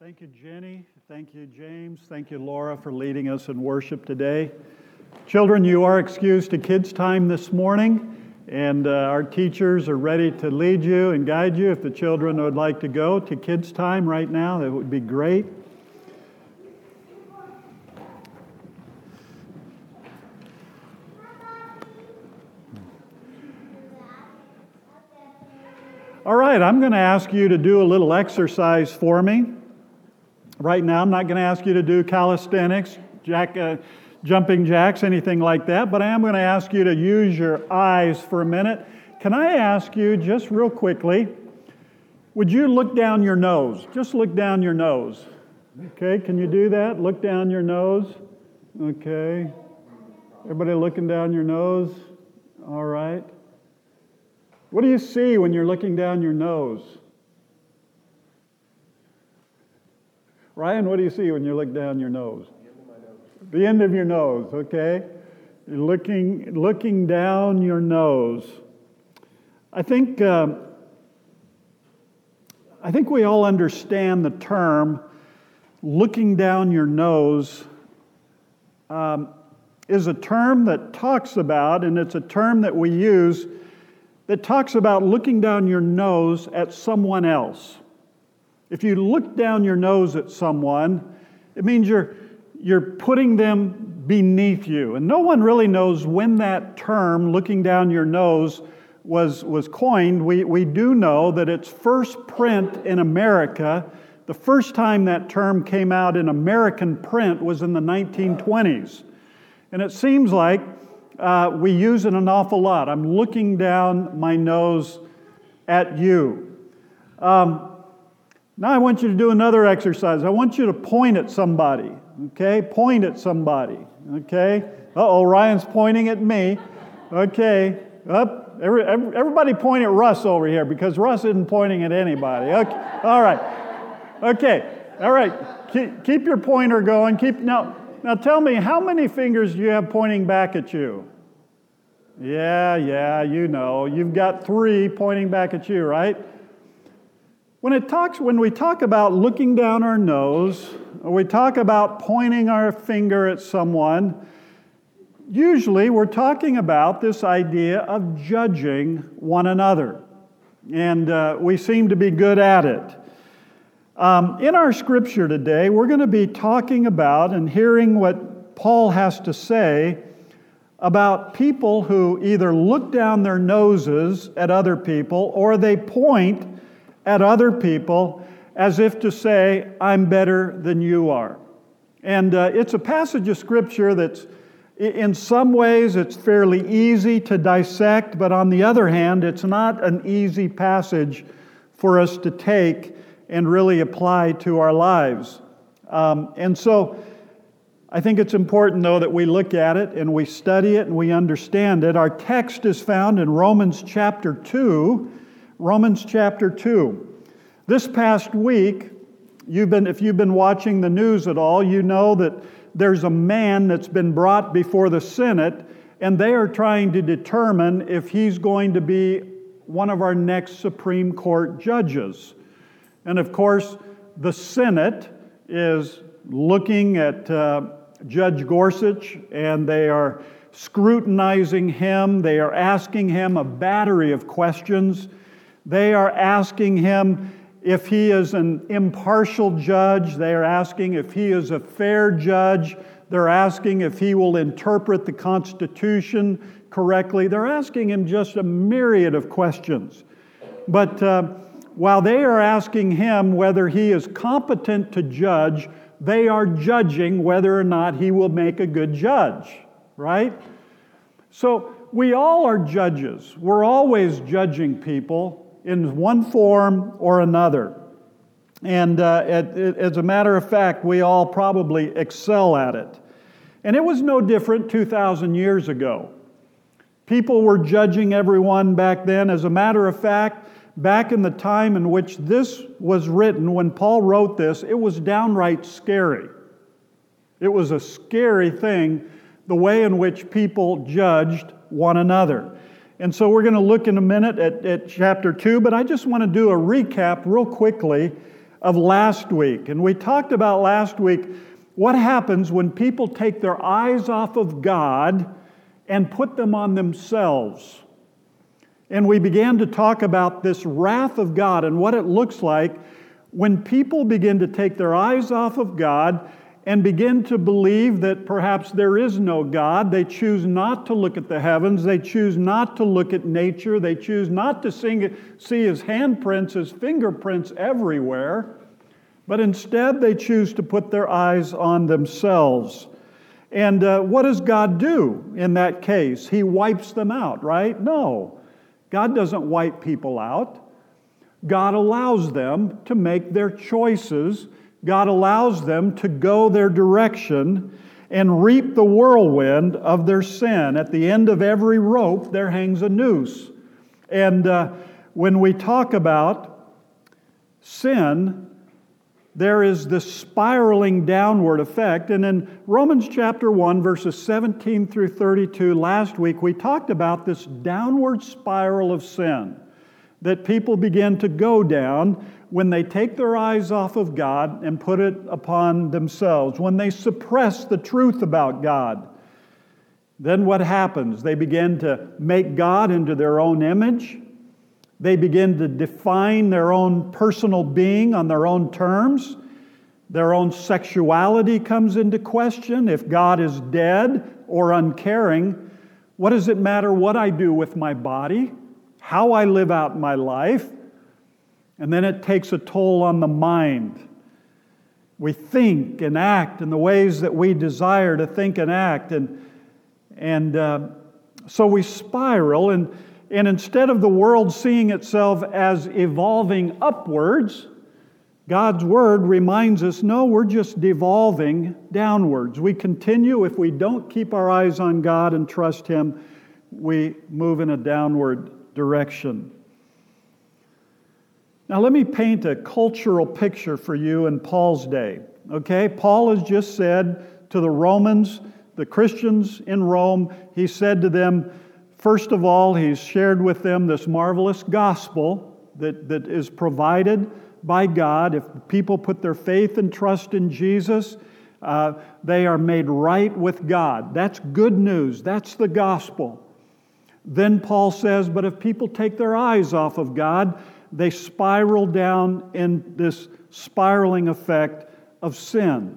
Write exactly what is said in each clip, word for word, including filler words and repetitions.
Thank you, Jenny. Thank you, James. Thank you, Laura, for leading us in worship today. Children, you are excused to kids' time this morning, and uh, our teachers are ready to lead you and guide you. If the children would like to go to kids' time right now, that would be great. All right, I'm going to ask you to do a little exercise for me. Right now, I'm not going to ask you to do calisthenics, jack, uh, jumping jacks, anything like that, but I am going to ask you to use your eyes for a minute. Can I ask you, just real quickly, would you look down your nose? Just look down your nose. Okay, can you do that? Look down your nose. Okay. Everybody looking down your nose? All right. What do you see when you're looking down your nose? Ryan, what do you see when you look down your nose? The end of your nose, okay? You're looking, looking down your nose. I think, uh, I think we all understand the term looking down your nose um, is a term that talks about, and it's a term that we use that talks about looking down your nose at someone else. If you look down your nose at someone, it means you're, you're putting them beneath you. And no one really knows when that term, looking down your nose, was, was coined. We, we do know that its first print in America, the first time that term came out in American print was in the nineteen twenties. And it seems like uh, we use it an awful lot. I'm looking down my nose at you. Um, Now I want you to do another exercise. I want you to point at somebody, okay? Point at somebody, okay? Uh-oh, Ryan's pointing at me. Okay, up. Every, everybody point at Russ over here because Russ isn't pointing at anybody. Okay, all right. Okay, all right. Keep, keep your pointer going. Keep now. Now tell me, how many fingers do you have pointing back at you? Yeah, yeah, you know. You've got three pointing back at you, right? When it talks, when we talk about looking down our nose, or we talk about pointing our finger at someone, usually we're talking about this idea of judging one another. And uh, we seem to be good at it. Um, in our scripture today, we're going to be talking about and hearing what Paul has to say about people who either look down their noses at other people or they point at other people as if to say, I'm better than you are. And uh, it's a passage of Scripture that's, in some ways, it's fairly easy to dissect, but on the other hand, it's not an easy passage for us to take and really apply to our lives. Um, and so, I think it's important, though, that we look at it and we study it and we understand it. Our text is found in Romans chapter two, Romans chapter two. This past week, you've been, if you've been watching the news at all, you know that there's a man that's been brought before the Senate, and they are trying to determine if he's going to be one of our next Supreme Court judges. And of course, the Senate is looking at uh, Judge Gorsuch, and they are scrutinizing him. They are asking him a battery of questions. They are asking him if he is an impartial judge. They are asking if he is a fair judge. They're asking if he will interpret the Constitution correctly. They're asking him just a myriad of questions. But uh, while they are asking him whether he is competent to judge, they are judging whether or not he will make a good judge, right? So we all are judges. We're always judging people in one form or another. And uh, it, it, as a matter of fact, we all probably excel at it. And it was no different two thousand years ago. People were judging everyone back then. As a matter of fact, back in the time in which this was written, when Paul wrote this, it was downright scary. It was a scary thing, the way in which people judged one another. And so we're going to look in a minute at, at chapter two, but I just want to do a recap real quickly of last week. And we talked about last week what happens when people take their eyes off of God and put them on themselves. And we began to talk about this wrath of God and what it looks like when people begin to take their eyes off of God and begin to believe that perhaps there is no God. They choose not to look at the heavens. They choose not to look at nature. They choose not to sing, see His handprints, His fingerprints everywhere. But instead, they choose to put their eyes on themselves. And uh, what does God do in that case? He wipes them out, right? No. God doesn't wipe people out. God allows them to make their choices. God allows them to go their direction and reap the whirlwind of their sin. At the end of every rope, there hangs a noose. And uh, when we talk about sin, there is this spiraling downward effect. And in Romans chapter one, verses seventeen through thirty-two, last week, we talked about this downward spiral of sin that people begin to go down when they take their eyes off of God and put it upon themselves, when they suppress the truth about God. Then what happens? They begin to make God into their own image. They begin to define their own personal being on their own terms. Their own sexuality comes into question. If God is dead or uncaring, what does it matter what I do with my body? How I live out my life? And then it takes a toll on the mind. We think and act in the ways that we desire to think and act. And, and uh, so we spiral. And, and instead of the world seeing itself as evolving upwards, God's Word reminds us, no, we're just devolving downwards. We continue, if we don't keep our eyes on God and trust Him, we move in a downward direction. Now let me paint a cultural picture for you in Paul's day. Okay, Paul has just said to the Romans, the Christians in Rome, he said to them, first of all, he's shared with them this marvelous gospel that, that is provided by God. If people put their faith and trust in Jesus, uh, they are made right with God. That's good news. That's the gospel. Then Paul says, but if people take their eyes off of God, they spiral down in this spiraling effect of sin.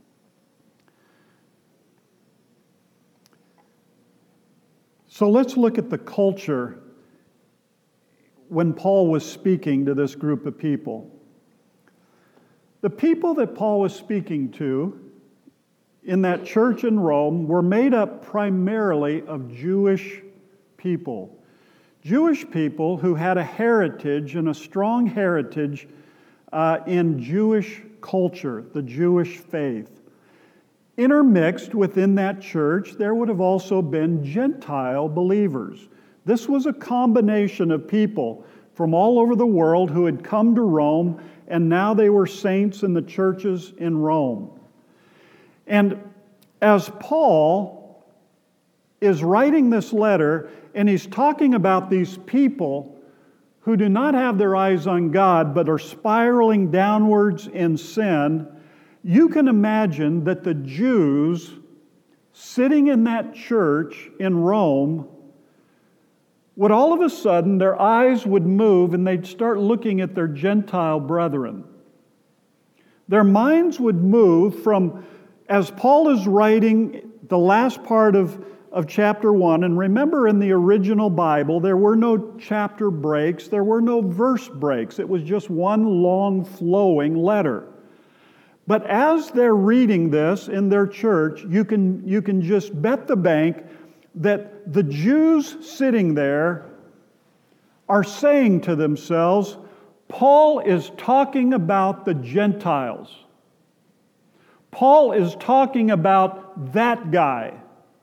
So let's look at the culture when Paul was speaking to this group of people. The people that Paul was speaking to in that church in Rome were made up primarily of Jewish people. Jewish people who had a heritage and a strong heritage uh, in Jewish culture, the Jewish faith. Intermixed within that church, there would have also been Gentile believers. This was a combination of people from all over the world who had come to Rome, and now they were saints in the churches in Rome. And as Paul is writing this letter, and he's talking about these people who do not have their eyes on God, but are spiraling downwards in sin, you can imagine that the Jews sitting in that church in Rome would all of a sudden, their eyes would move and they'd start looking at their Gentile brethren. Their minds would move from, as Paul is writing the last part of, of chapter one, and remember in the original Bible, there were no chapter breaks, there were no verse breaks. It was just one long flowing letter. But as they're reading this in their church, you can, you can just bet the bank that the Jews sitting there are saying to themselves, Paul is talking about the Gentiles. Paul is talking about that guy.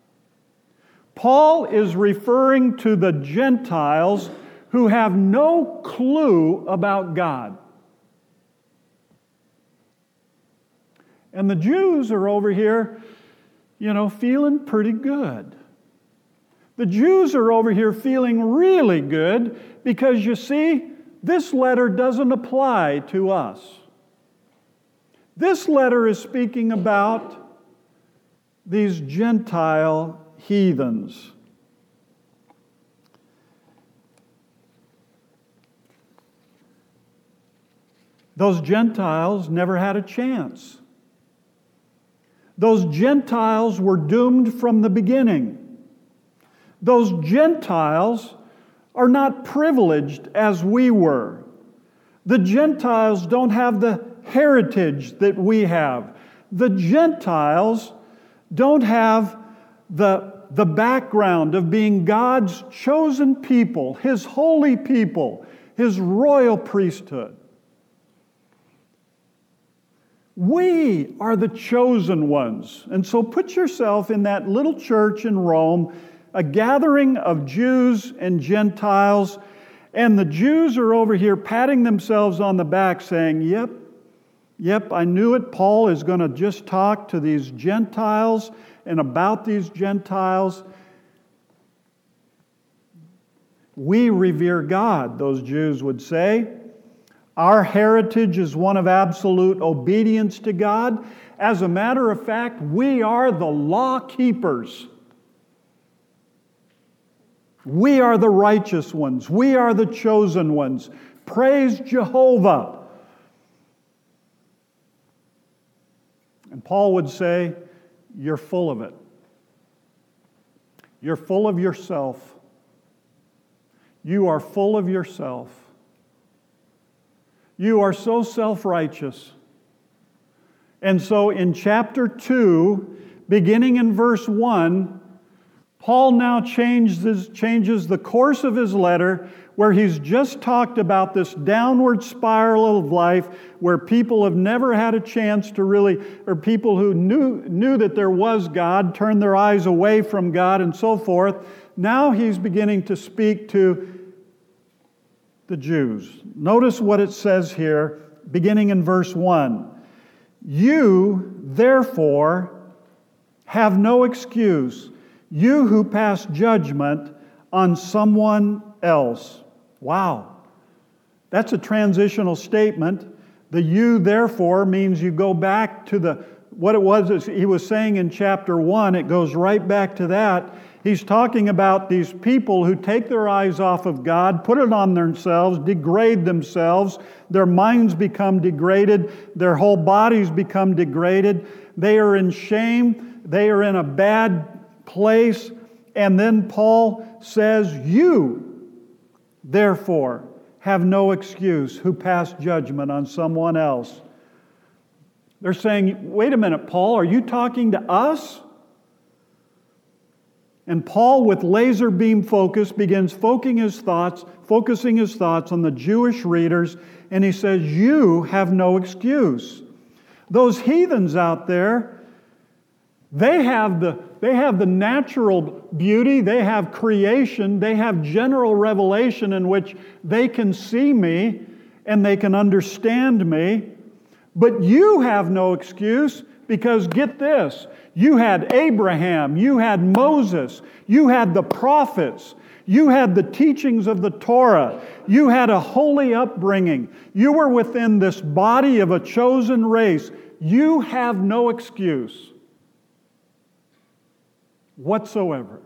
Paul is referring to the Gentiles who have no clue about God. And the Jews are over here, you know, feeling pretty good. The Jews are over here feeling really good because, you see, this letter doesn't apply to us. This letter is speaking about these Gentile heathens. Those Gentiles never had a chance. Those Gentiles were doomed from the beginning. Those Gentiles are not privileged as we were. The Gentiles don't have the heritage that we have. The Gentiles don't have the, the background of being God's chosen people, His holy people, His royal priesthood. We are the chosen ones. And so put yourself in that little church in Rome, a gathering of Jews and Gentiles, and the Jews are over here patting themselves on the back saying, yep, yep, I knew it. Paul is going to just talk to these Gentiles and about these Gentiles. We revere God, those Jews would say. Our heritage is one of absolute obedience to God. As a matter of fact, we are the law keepers. We are the righteous ones. We are the chosen ones. Praise Jehovah. And Paul would say, you're full of it. You're full of yourself. You are full of yourself. You are so self-righteous. And so in chapter two, beginning in verse one, Paul now changes, changes the course of his letter, where he's just talked about this downward spiral of life where people have never had a chance to really, or people who knew, knew that there was God, turned their eyes away from God and so forth. Now he's beginning to speak to the Jews. Notice what it says here, beginning in verse one. You, therefore, have no excuse, you who pass judgment on someone else. Wow. That's a transitional statement. The you, therefore, means you go back to the what it was he was saying in chapter one. It goes right back to that. He's talking about these people who take their eyes off of God, put it on themselves, degrade themselves. Their minds become degraded. Their whole bodies become degraded. They are in shame. They are in a bad place. And then Paul says, you, therefore, have no excuse who pass judgment on someone else. They're saying, wait a minute, Paul, are you talking to us? And Paul, with laser beam focus, begins focusing his thoughts, focusing his thoughts on the Jewish readers, and he says, you have no excuse. Those heathens out there, they have the, they have the natural beauty, they have creation, they have general revelation in which they can see me and they can understand me. But you have no excuse because, get this, you had Abraham, you had Moses, you had the prophets, you had the teachings of the Torah, you had a holy upbringing, you were within this body of a chosen race. You have no excuse whatsoever.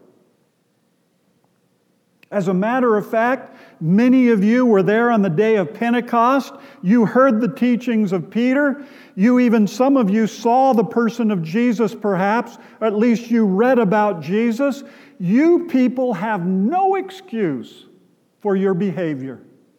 As a matter of fact, many of you were there on the day of Pentecost. You heard the teachings of Peter. You even, some of you saw the person of Jesus perhaps, or at least you read about Jesus. You people have no excuse for your behavior.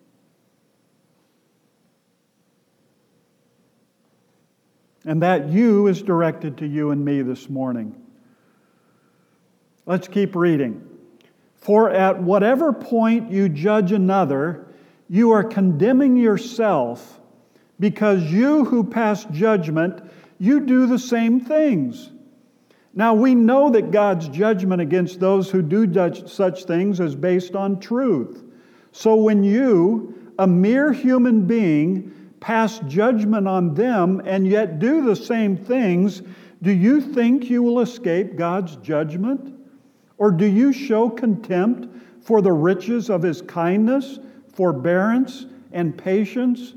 And that you is directed to you and me this morning. Let's keep reading. For at whatever point you judge another, you are condemning yourself, because you who pass judgment, you do the same things. Now we know that God's judgment against those who do such things is based on truth. So when you, a mere human being, pass judgment on them and yet do the same things, do you think you will escape God's judgment? Or do you show contempt for the riches of His kindness, forbearance, and patience,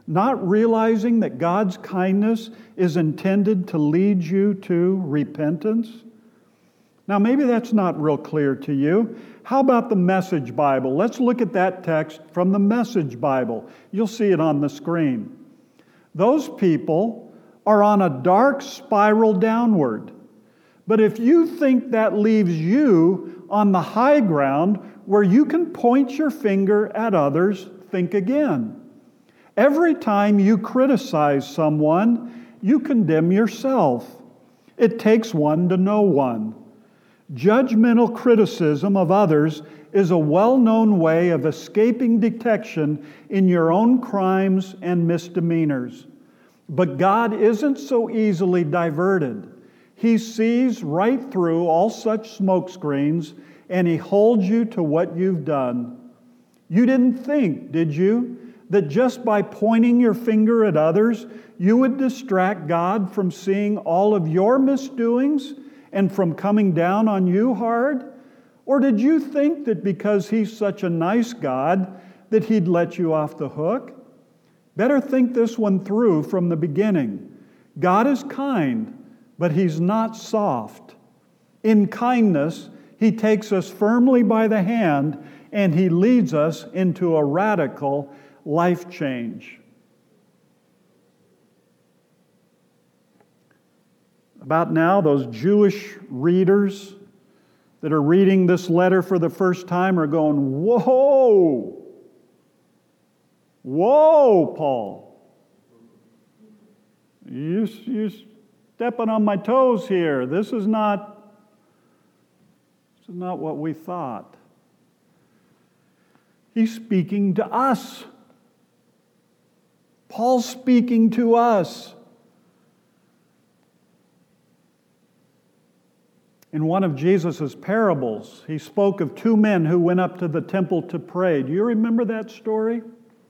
not realizing that God's kindness is intended to lead you to repentance? Now, maybe that's not real clear to you. How about the Message Bible? Let's look at that text from the Message Bible. You'll see it on the screen. Those people are on a dark spiral downward. But if you think that leaves you on the high ground where you can point your finger at others, think again. Every time you criticize someone, you condemn yourself. It takes one to know one. Judgmental criticism of others is a well-known way of escaping detection in your own crimes and misdemeanors. But God isn't so easily diverted. He sees right through all such smokescreens, and He holds you to what you've done. You didn't think, did you, that just by pointing your finger at others, you would distract God from seeing all of your misdoings and from coming down on you hard? Or did you think that because He's such a nice God that He'd let you off the hook? Better think this one through from the beginning. God is kind, but He's not soft. In kindness, He takes us firmly by the hand and He leads us into a radical life change. About now, those Jewish readers that are reading this letter for the first time are going, whoa, whoa, Paul. You, you're stepping on my toes here. This is not, this is not what we thought. He's speaking to us. Paul's speaking to us. In one of Jesus' parables, He spoke of two men who went up to the temple to pray. Do you remember that story?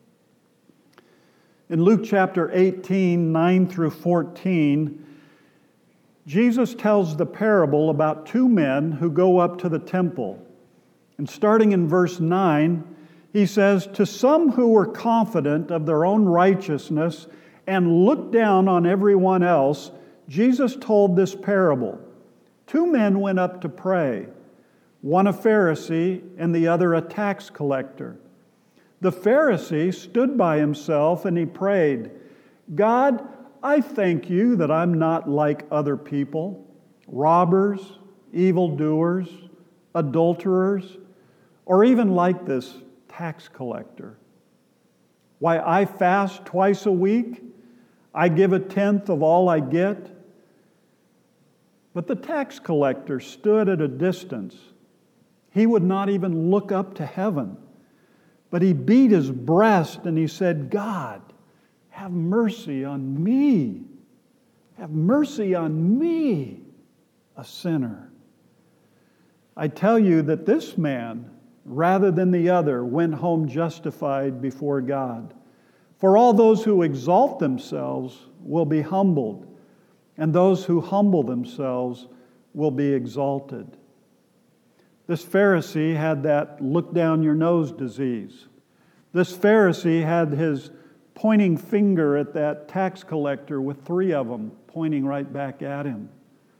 In Luke chapter eighteen, nine through fourteen, Jesus tells the parable about two men who go up to the temple. And starting in verse nine, He says, "To some who were confident of their own righteousness and looked down on everyone else, Jesus told this parable. Two men went up to pray, one a Pharisee and the other a tax collector. The Pharisee stood by himself and he prayed, 'God, I thank you that I'm not like other people, robbers, evildoers, adulterers, or even like this tax collector. Why, I fast twice a week. I give a tenth of all I get.' But the tax collector stood at a distance. He would not even look up to heaven, but he beat his breast and he said, 'God, have mercy on me. Have mercy on me, a sinner.' I tell you that this man, rather than the other, went home justified before God. For all those who exalt themselves will be humbled, and those who humble themselves will be exalted." This Pharisee had that look down your nose disease. This Pharisee had his pointing finger at that tax collector with three of them pointing right back at him.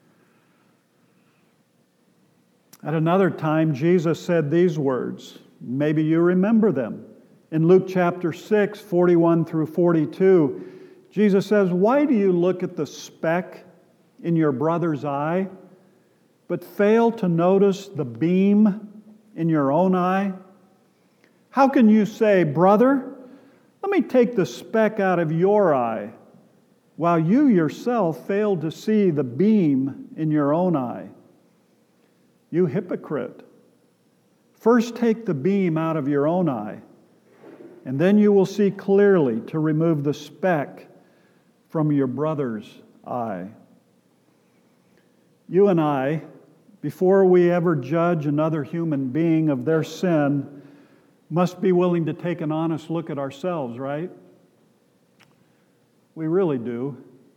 At another time, Jesus said these words. Maybe you remember them. In Luke chapter six, forty-one through forty-two, Jesus says, "Why do you look at the speck in your brother's eye, but fail to notice the beam in your own eye? How can you say, 'Brother, let me take the speck out of your eye,' while you yourself fail to see the beam in your own eye? You hypocrite! First take the beam out of your own eye, and then you will see clearly to remove the speck from your brother's eye." You and I, before we ever judge another human being of their sin, must be willing to take an honest look at ourselves, right? We really do.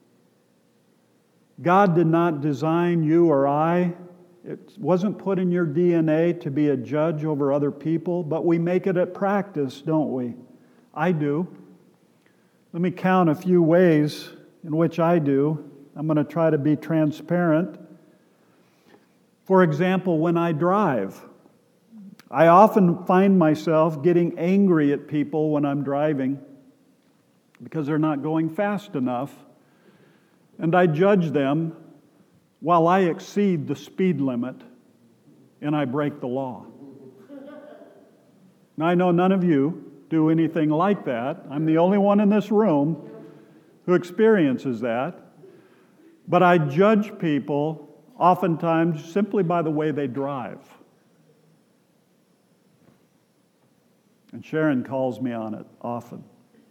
God did not design you or I. It wasn't put in your D N A to be a judge over other people, but we make it a practice, don't we? I do. Let me count a few ways in which I do. I'm going to try to be transparent. For example, when I drive, I often find myself getting angry at people when I'm driving because they're not going fast enough, and I judge them while I exceed the speed limit and I break the law. Now, I know none of you do anything like that. I'm the only one in this room who experiences that. But I judge people oftentimes simply by the way they drive. And Sharon calls me on it often.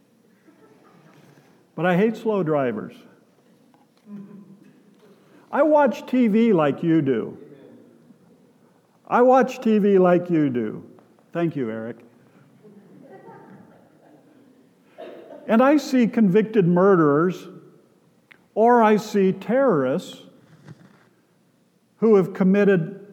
But I hate slow drivers. I watch T V like you do. I watch T V like you do. Thank you, Eric. And I see convicted murderers, or I see terrorists who have committed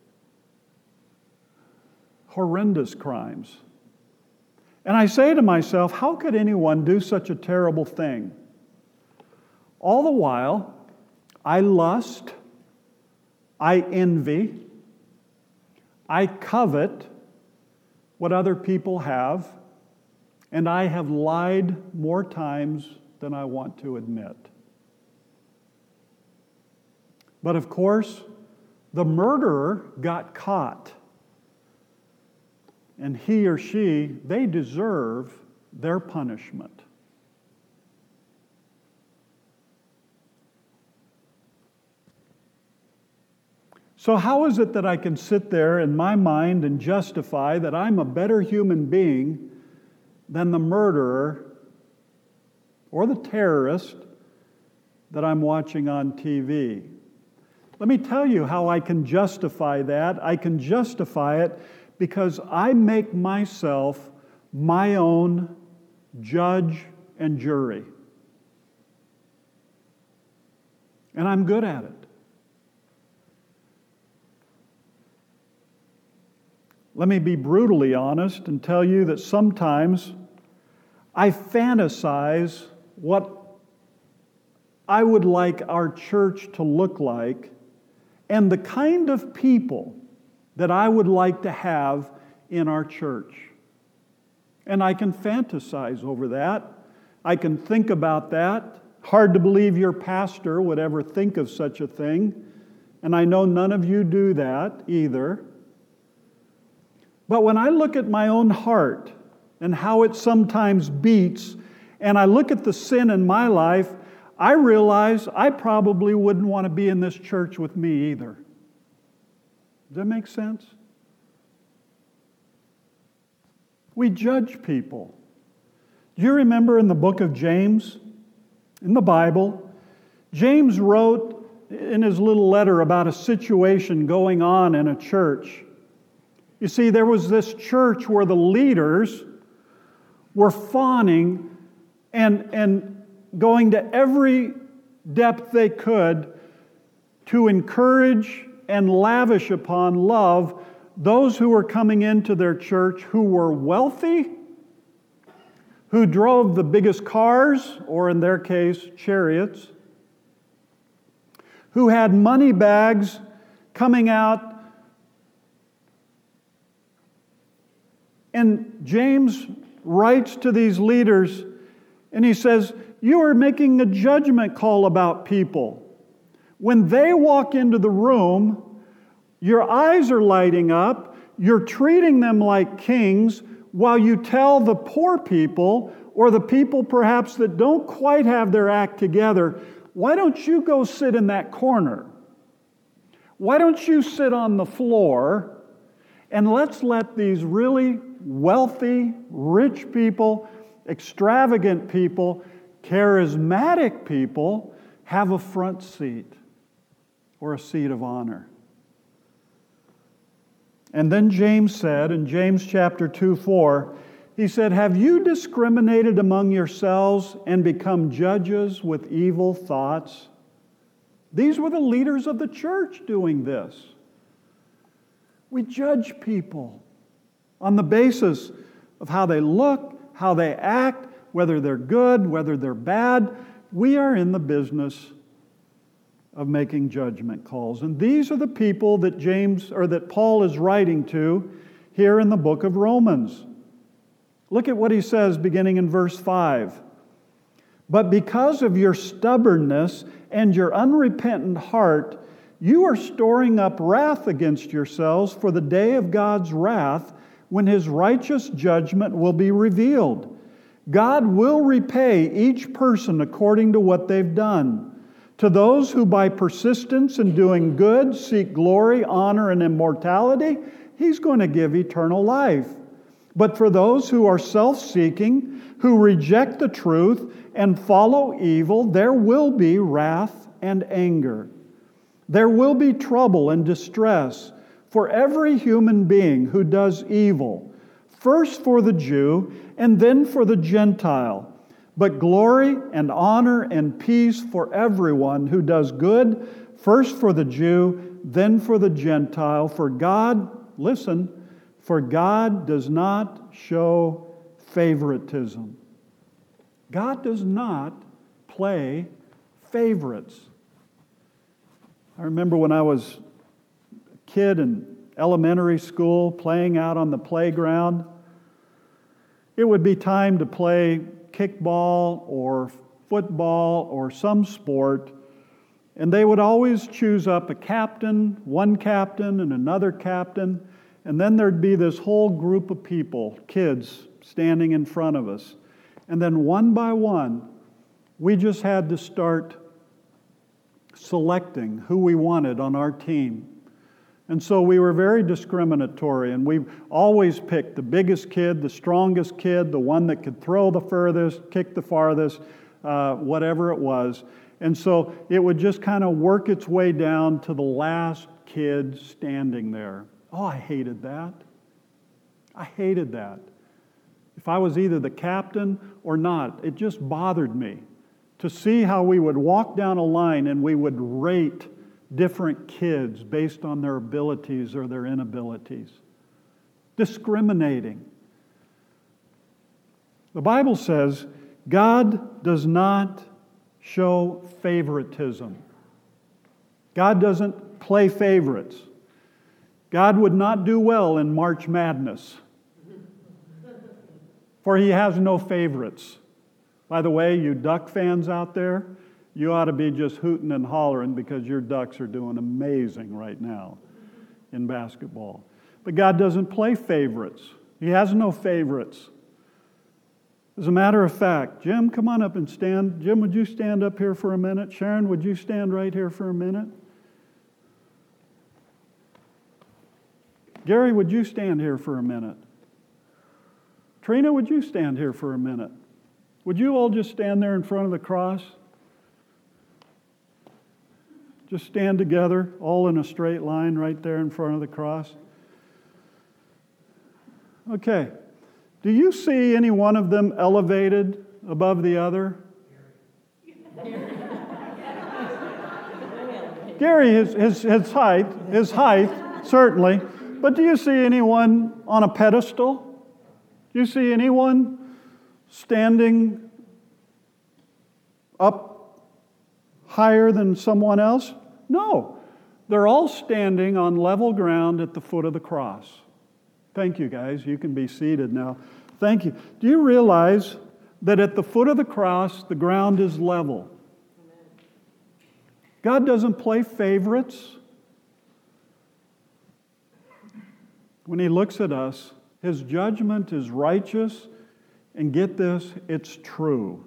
horrendous crimes. And I say to myself, how could anyone do such a terrible thing? All the while, I lust, I envy, I covet what other people have, and I have lied more times than I want to admit. But of course, the murderer got caught. And he or she, they deserve their punishment. So how is it that I can sit there in my mind and justify that I'm a better human being than the murderer or the terrorist that I'm watching on T V? Let me tell you how I can justify that. I can justify it because I make myself my own judge and jury. And I'm good at it. Let me be brutally honest and tell you that sometimes I fantasize what I would like our church to look like and the kind of people that I would like to have in our church. And I can fantasize over that. I can think about that. Hard to believe your pastor would ever think of such a thing. And I know none of you do that either. But when I look at my own heart and how it sometimes beats, and I look at the sin in my life, I realize I probably wouldn't want to be in this church with me either. Does that make sense? We judge people. Do you remember in the book of James, in the Bible, James wrote in his little letter about a situation going on in a church. You see, there was this church where the leaders were fawning and, and going to every depth they could to encourage and lavish upon love those who were coming into their church who were wealthy, who drove the biggest cars, or in their case, chariots, who had money bags coming out. And James writes to these leaders, and he says, you are making a judgment call about people. When they walk into the room, your eyes are lighting up, you're treating them like kings, while you tell the poor people, or the people perhaps that don't quite have their act together, why don't you go sit in that corner? Why don't you sit on the floor, and let's let these really wealthy, rich people, extravagant people, charismatic people have a front seat or a seat of honor. And then James said in James chapter two, four, he said, have you discriminated among yourselves and become judges with evil thoughts? These were the leaders of the church doing this. We judge people on the basis of how they look, how they act, whether they're good, whether they're bad. We are in the business of making judgment calls. And these are the people that James or that Paul is writing to here in the book of Romans. Look at what he says beginning in verse five. But because of your stubbornness and your unrepentant heart, you are storing up wrath against yourselves for the day of God's wrath, when His righteous judgment will be revealed. God will repay each person according to what they've done. To those who by persistence in doing good seek glory, honor, and immortality, He's going to give eternal life. But for those who are self-seeking, who reject the truth and follow evil, there will be wrath and anger. There will be trouble and distress for every human being who does evil, first for the Jew and then for the Gentile. But glory and honor and peace for everyone who does good, first for the Jew, then for the Gentile. For God, listen, for God does not show favoritism. God does not play favorites. I remember when I was a kid in elementary school playing out on the playground, it would be time to play kickball or football or some sport, and they would always choose up a captain, one captain and another captain, and then there'd be this whole group of people, kids, standing in front of us. And then one by one, we just had to start selecting who we wanted on our team. And so we were very discriminatory, and we always picked the biggest kid, the strongest kid, the one that could throw the furthest, kick the farthest, uh, whatever it was. And so it would just kind of work its way down to the last kid standing there. Oh, I hated that. I hated that. If I was either the captain or not, it just bothered me to see how we would walk down a line and we would rate different kids based on their abilities or their inabilities. Discriminating. The Bible says God does not show favoritism. God doesn't play favorites. God would not do well in March Madness, for He has no favorites. By the way, you Duck fans out there, you ought to be just hooting and hollering because your Ducks are doing amazing right now in basketball. But God doesn't play favorites. He has no favorites. As a matter of fact, Jim, come on up and stand. Jim, would you stand up here for a minute? Sharon, would you stand right here for a minute? Gary, would you stand here for a minute? Trina, would you stand here for a minute? Would you all just stand there in front of the cross? Just stand together, all in a straight line right there in front of the cross. Okay. Do you see any one of them elevated above the other? Gary, his, his, his height, his height, certainly. But do you see anyone on a pedestal? Do you see anyone standing up higher than someone else? No. They're all standing on level ground at the foot of the cross. Thank you, guys. You can be seated now. Thank you. Do you realize that at the foot of the cross, the ground is level? God doesn't play favorites. When He looks at us, His judgment is righteous, and get this, it's true.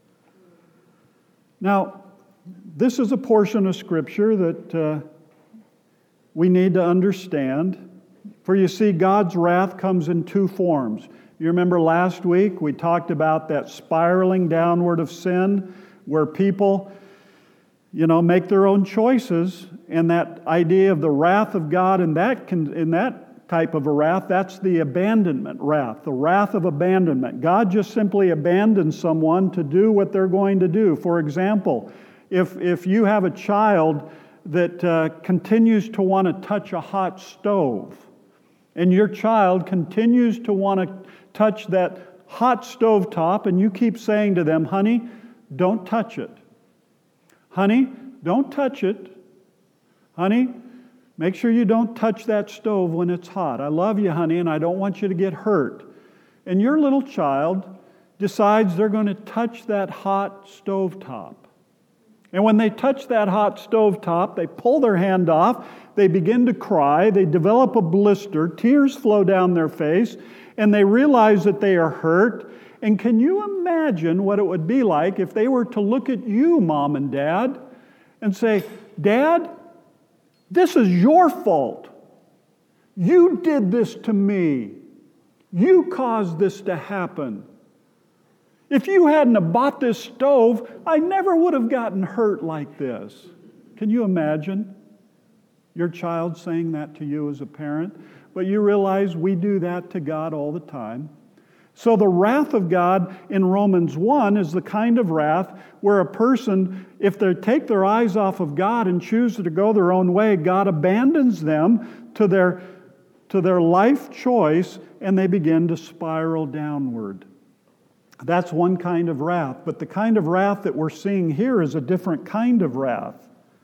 Now, this is a portion of Scripture that uh, we need to understand. For you see, God's wrath comes in two forms. You remember last week we talked about that spiraling downward of sin, where people, you know, make their own choices, and that idea of the wrath of God in that can, in that type of a wrath, that's the abandonment wrath, the wrath of abandonment. God just simply abandons someone to do what they're going to do. For example, if if you have a child that uh, continues to want to touch a hot stove, and your child continues to want to touch that hot stovetop and you keep saying to them, honey, don't touch it. Honey, don't touch it. Honey, make sure you don't touch that stove when it's hot. I love you, honey, and I don't want you to get hurt. And your little child decides they're going to touch that hot stovetop. And when they touch that hot stovetop, they pull their hand off, they begin to cry, they develop a blister, tears flow down their face, and they realize that they are hurt. And can you imagine what it would be like if they were to look at you, Mom and Dad, and say, Dad, this is your fault. You did this to me. You caused this to happen. If you hadn't have bought this stove, I never would have gotten hurt like this. Can you imagine your child saying that to you as a parent? But you realize we do that to God all the time. So the wrath of God in Romans one is the kind of wrath where a person, if they take their eyes off of God and choose to go their own way, God abandons them to their, to their life choice and they begin to spiral downward. That's one kind of wrath. But the kind of wrath that we're seeing here is a different kind of wrath.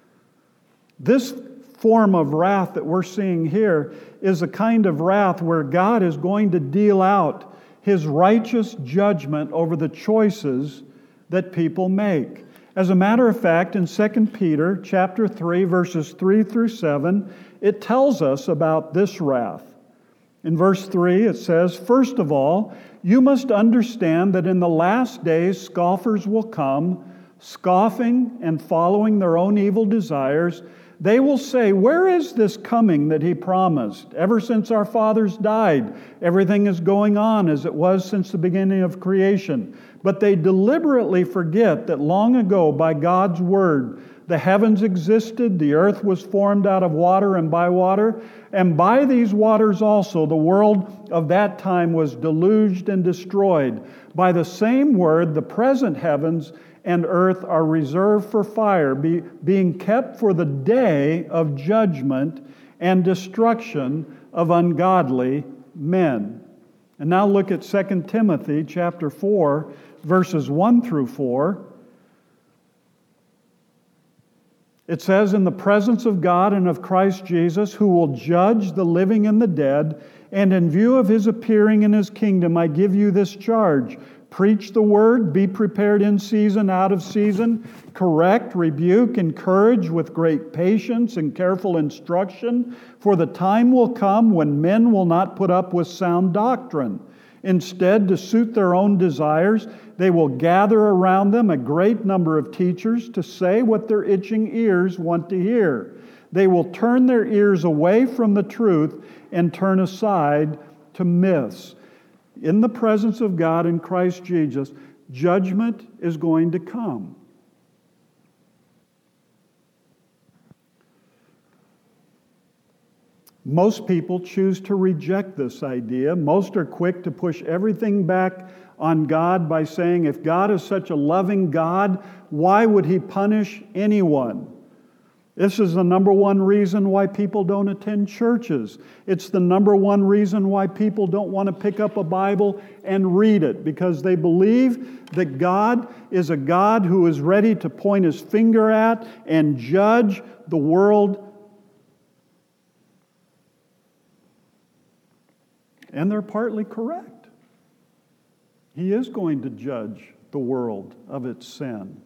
This form of wrath that we're seeing here is a kind of wrath where God is going to deal out His righteous judgment over the choices that people make. As a matter of fact, in Second Peter chapter three, verses three through seven, it tells us about this wrath. In verse three, it says, "First of all, you must understand that in the last days scoffers will come, scoffing and following their own evil desires. They will say, 'Where is this coming that He promised? Ever since our fathers died, everything is going on as it was since the beginning of creation.' But they deliberately forget that long ago, by God's word, the heavens existed, the earth was formed out of water and by water, and by these waters also the world of that time was deluged and destroyed. By the same word, the present heavens and earth are reserved for fire, be, being kept for the day of judgment and destruction of ungodly men." And now look at Second Timothy chapter four, verses one through four. It says, "In the presence of God and of Christ Jesus, who will judge the living and the dead, and in view of His appearing in His kingdom, I give you this charge. Preach the word, be prepared in season, out of season, correct, rebuke, encourage with great patience and careful instruction, for the time will come when men will not put up with sound doctrine. Instead, to suit their own desires, they will gather around them a great number of teachers to say what their itching ears want to hear. They will turn their ears away from the truth and turn aside to myths." In the presence of God in Christ Jesus, judgment is going to come. Most people choose to reject this idea. Most are quick to push everything back on God by saying, if God is such a loving God, why would He punish anyone? This is the number one reason why people don't attend churches. It's the number one reason why people don't want to pick up a Bible and read it, because they believe that God is a God who is ready to point His finger at and judge the world. And they're partly correct. He is going to judge the world of its sin.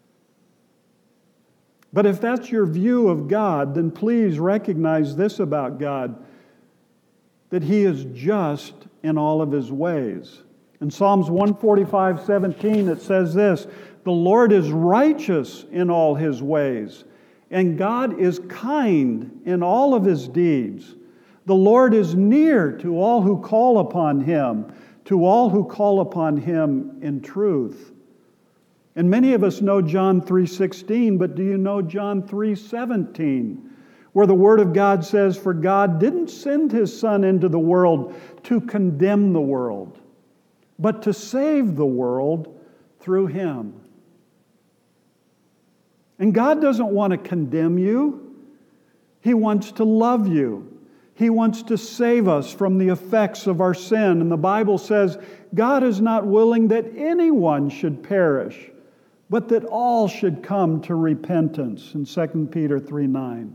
But if that's your view of God, then please recognize this about God, that He is just in all of His ways. In Psalms one forty-five, seventeen, it says this, "The Lord is righteous in all His ways, and God is kind in all of His deeds. The Lord is near to all who call upon Him, to all who call upon Him in truth." And many of us know John three sixteen, but do you know John three seventeen, where the Word of God says, "For God didn't send His Son into the world to condemn the world, but to save the world through Him." And God doesn't want to condemn you. He wants to love you. He wants to save us from the effects of our sin. And the Bible says God is not willing that anyone should perish, but that all should come to repentance in Second Peter three nine.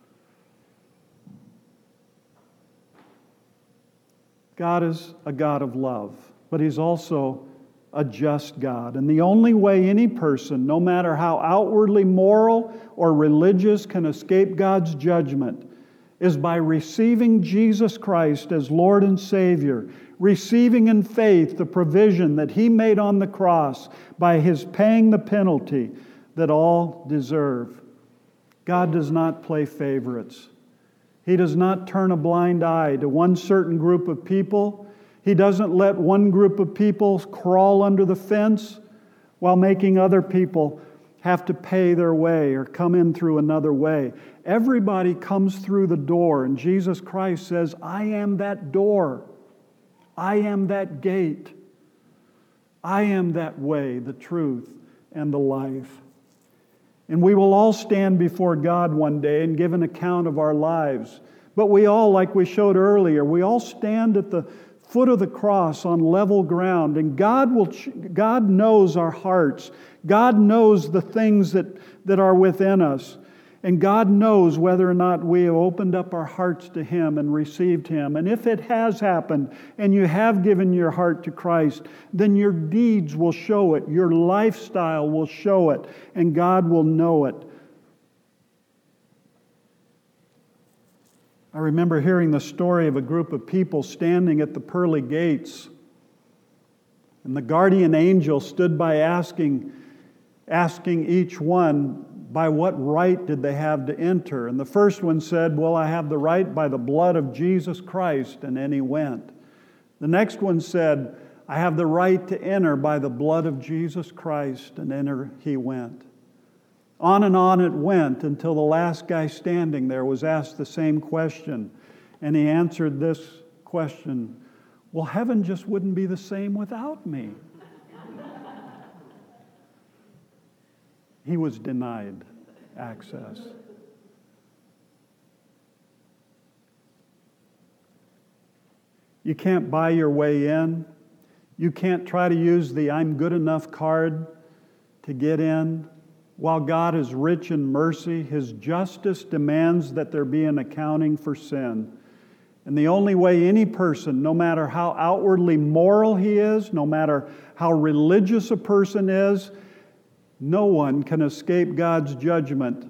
God is a God of love, but He's also a just God. And the only way any person, no matter how outwardly moral or religious, can escape God's judgment is by receiving Jesus Christ as Lord and Savior, receiving in faith the provision that He made on the cross by His paying the penalty that all deserve. God does not play favorites. He does not turn a blind eye to one certain group of people. He doesn't let one group of people crawl under the fence while making other people have to pay their way or come in through another way. Everybody comes through the door, and Jesus Christ says, I am that door. I am that gate. I am that way, the truth, and the life. And we will all stand before God one day and give an account of our lives. But we all, like we showed earlier, we all stand at the foot of the cross on level ground, and God will. God knows our hearts. God knows the things that, that are within us. And God knows whether or not we have opened up our hearts to Him and received Him. And if it has happened and you have given your heart to Christ, then your deeds will show it. Your lifestyle will show it. And God will know it. I remember hearing the story of a group of people standing at the pearly gates. And the guardian angel stood by asking, asking each one, by what right did they have to enter? And the first one said, well, I have the right by the blood of Jesus Christ, and then he went. The next one said, I have the right to enter by the blood of Jesus Christ, and enter he went. On and on it went until the last guy standing there was asked the same question, and he answered this question, well, heaven just wouldn't be the same without me. He was denied access. You can't buy your way in. You can't try to use the I'm good enough card to get in. While God is rich in mercy, His justice demands that there be an accounting for sin. And the only way any person, no matter how outwardly moral he is, no matter how religious a person is, no one can escape God's judgment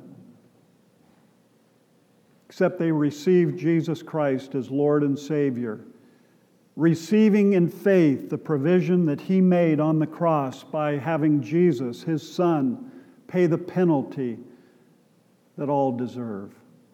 except they receive Jesus Christ as Lord and Savior, receiving in faith the provision that He made on the cross by having Jesus, His Son, pay the penalty that all deserve.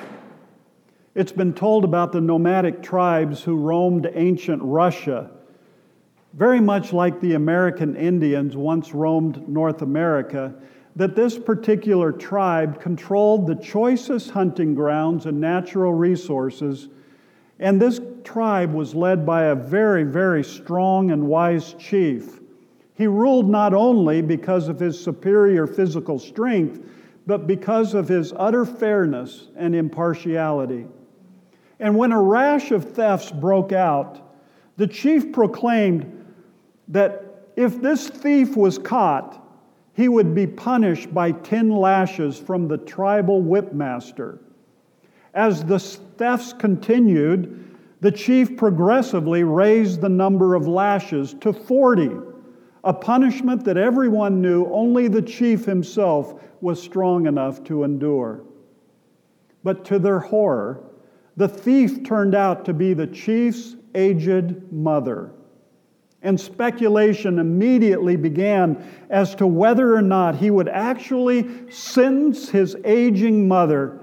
It's been told about the nomadic tribes who roamed ancient Russia, very much like the American Indians once roamed North America, that this particular tribe controlled the choicest hunting grounds and natural resources, and this tribe was led by a very, very strong and wise chief. He ruled not only because of his superior physical strength, but because of his utter fairness and impartiality. And when a rash of thefts broke out, the chief proclaimed that if this thief was caught, he would be punished by ten lashes from the tribal whipmaster. As the thefts continued, the chief progressively raised the number of lashes to forty, a punishment that everyone knew only the chief himself was strong enough to endure. But to their horror, the thief turned out to be the chief's aged mother. And speculation immediately began as to whether or not he would actually sentence his aging mother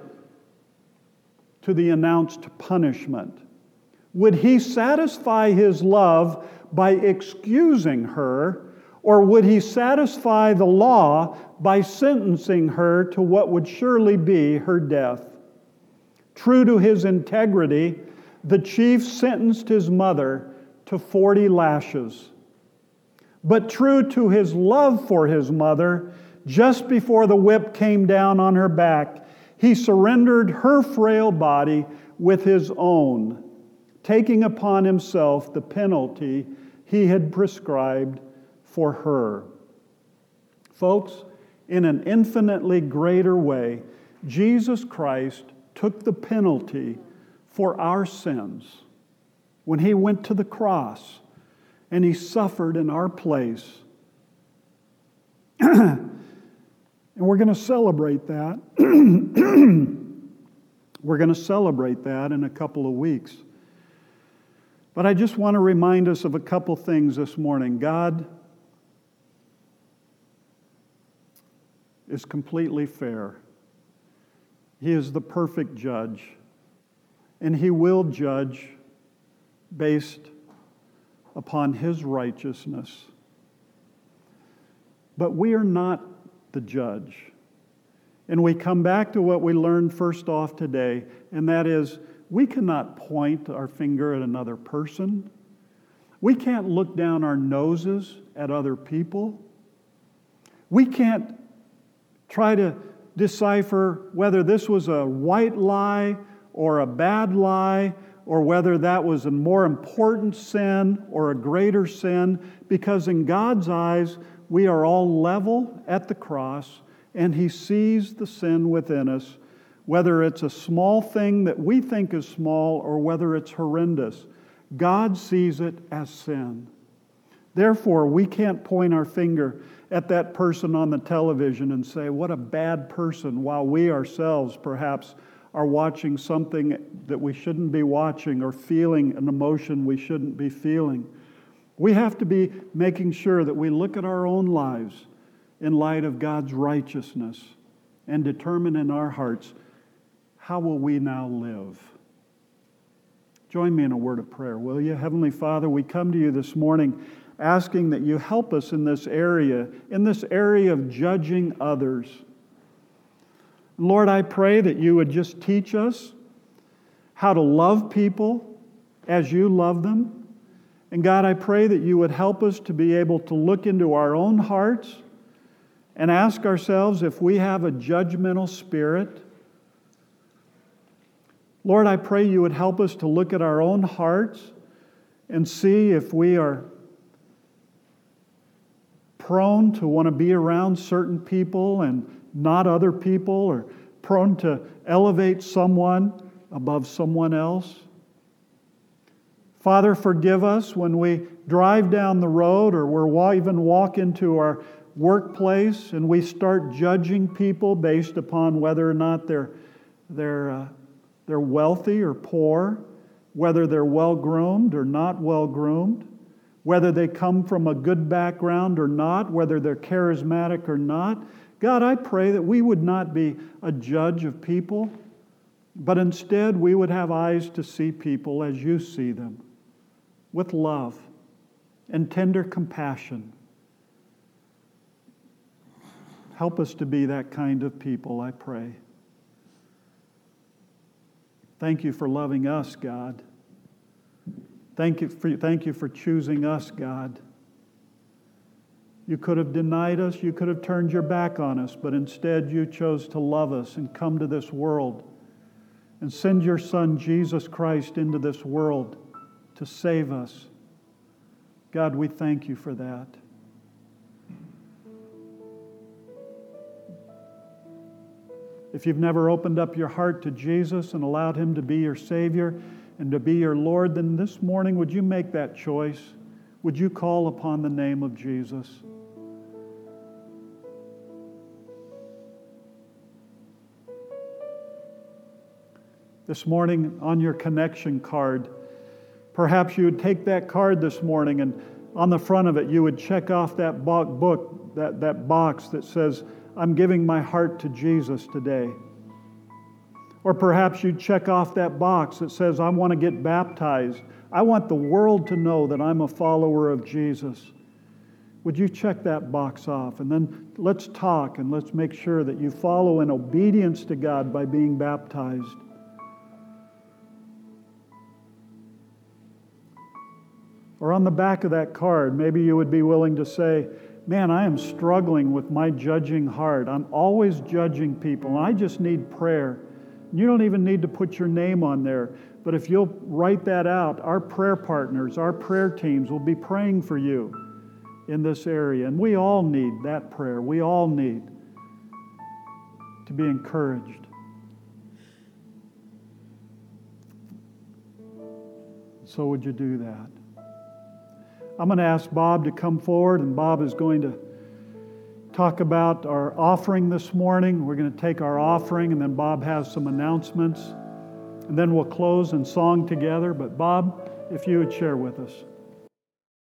to the announced punishment. Would he satisfy his love by excusing her, or would he satisfy the law by sentencing her to what would surely be her death? True to his integrity, the chief sentenced his mother to forty lashes. But true to his love for his mother, just before the whip came down on her back, he surrendered her frail body with his own, taking upon himself the penalty he had prescribed for her. Folks, in an infinitely greater way, Jesus Christ took the penalty for our sins when he went to the cross and he suffered in our place. And we're going to celebrate that. We're going to celebrate that in a couple of weeks. But I just want to remind us of a couple things this morning. God is completely fair. He is the perfect judge. And he will judge based upon his righteousness. But we are not the judge. And we come back to what we learned first off today, and that is we cannot point our finger at another person. We can't look down our noses at other people. We can't try to decipher whether this was a white lie or a bad lie, or whether that was a more important sin or a greater sin, because in God's eyes, we are all level at the cross, and he sees the sin within us, whether it's a small thing that we think is small or whether it's horrendous. God sees it as sin. Therefore, we can't point our finger at that person on the television and say, what a bad person, while we ourselves perhaps are watching something that we shouldn't be watching or feeling an emotion we shouldn't be feeling. We have to be making sure that we look at our own lives in light of God's righteousness and determine in our hearts, how will we now live? Join me in a word of prayer, will you? Heavenly Father, we come to you this morning asking that you help us in this area, in this area of judging others. Lord, I pray that you would just teach us how to love people as you love them. And God, I pray that you would help us to be able to look into our own hearts and ask ourselves if we have a judgmental spirit. Lord, I pray you would help us to look at our own hearts and see if we are prone to want to be around certain people and not other people, or prone to elevate someone above someone else. Father, forgive us when we drive down the road or we're even walk into our workplace and we start judging people based upon whether or not they're, they're, uh, they're wealthy or poor, whether they're well-groomed or not well-groomed, whether they come from a good background or not, whether they're charismatic or not. God, I pray that we would not be a judge of people, but instead we would have eyes to see people as you see them, with love and tender compassion. Help us to be that kind of people, I pray. Thank you for loving us, God. Thank you for, thank you for choosing us, God. You could have denied us, you could have turned your back on us, but instead you chose to love us and come to this world and send your Son, Jesus Christ, into this world to save us. God, we thank you for that. If you've never opened up your heart to Jesus and allowed Him to be your Savior and to be your Lord, then this morning would you make that choice? Would you call upon the name of Jesus? This morning on your connection card, perhaps you would take that card this morning and on the front of it you would check off that book, that, that box that says, I'm giving my heart to Jesus today. Or perhaps you'd check off that box that says, I want to get baptized. I want the world to know that I'm a follower of Jesus. Would you check that box off? And then let's talk and let's make sure that you follow in obedience to God by being baptized. Or on the back of that card, maybe you would be willing to say, man, I am struggling with my judging heart. I'm always judging people, and I just need prayer You don't even need to put your name on there. But if you'll write that out, our prayer partners, our prayer teams will be praying for you in this area. And we all need that prayer. We all need to be encouraged. So would you do that? I'm going to ask Bob to come forward, and Bob is going to talk about our offering this morning. We're going to take our offering, and then Bob has some announcements. And then we'll close in song together. But Bob, if you would share with us.